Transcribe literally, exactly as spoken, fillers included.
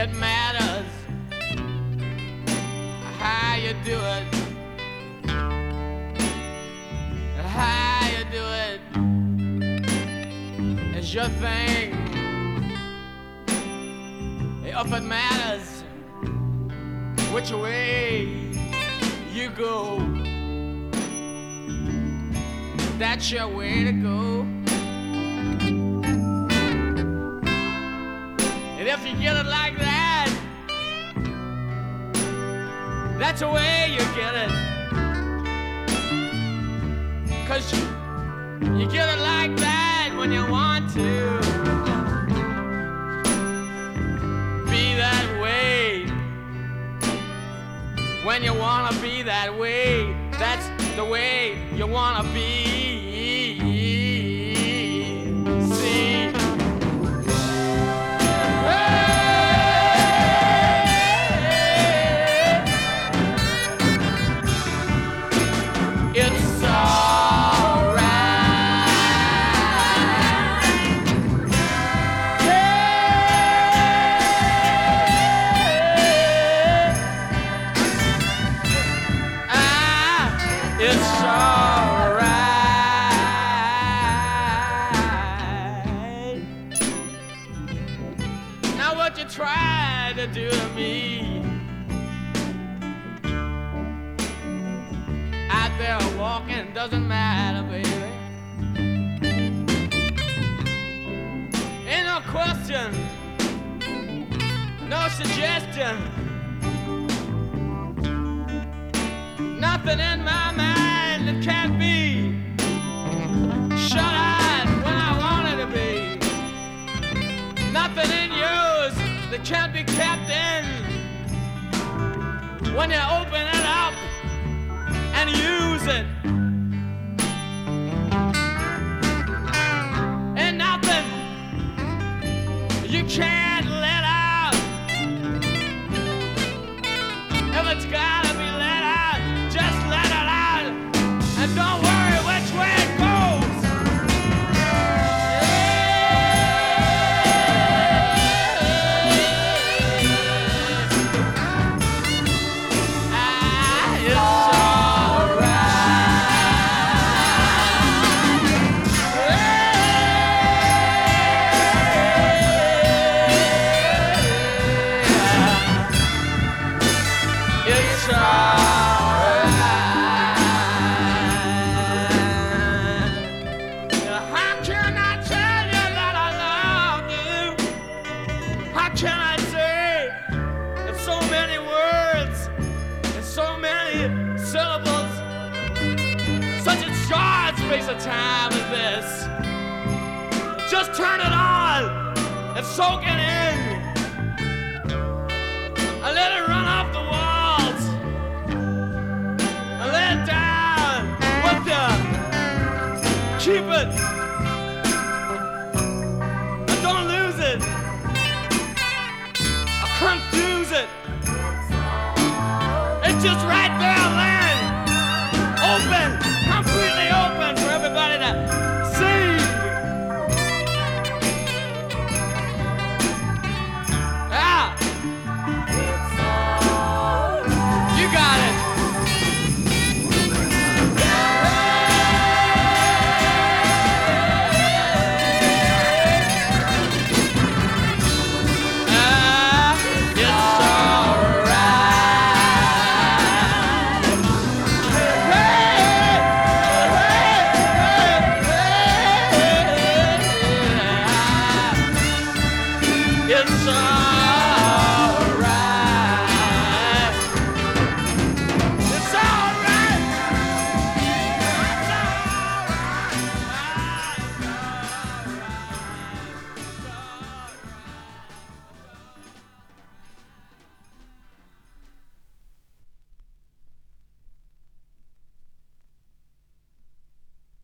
it matters how you do it, how you do it is your thing. If it matters which way you go, that's your way to go. And if you get it like that, that's the way you get it. 'Cause you, you get it like that when you want to be that way. When you wanna be that way, that's the way you wanna be. See? It's alright. Ah, it's alright. Now what you try to do to me, out there walking doesn't matter, baby. Ain't no question, no suggestion, nothing in my mind that can't be shut out when I want it to be. Nothing in yours that can't be kept in when you open it up and use it. And nothing you can't let out. If it's gotta be let out, just let it out. And don't worry which way it goes. Ah, it's It's alright. How can I tell you that I love you? How can I say in so many words, in so many syllables, such a short space of time as this? Just turn it on and soak it in. I let it run off the walls. I let it down with you. Keep it. And don't lose it. I confuse it. It's just right there, land. Open, completely open for everybody to see. Ah. You got it. Ah, it's alright. Hey, hey, hey, hey. It's alright.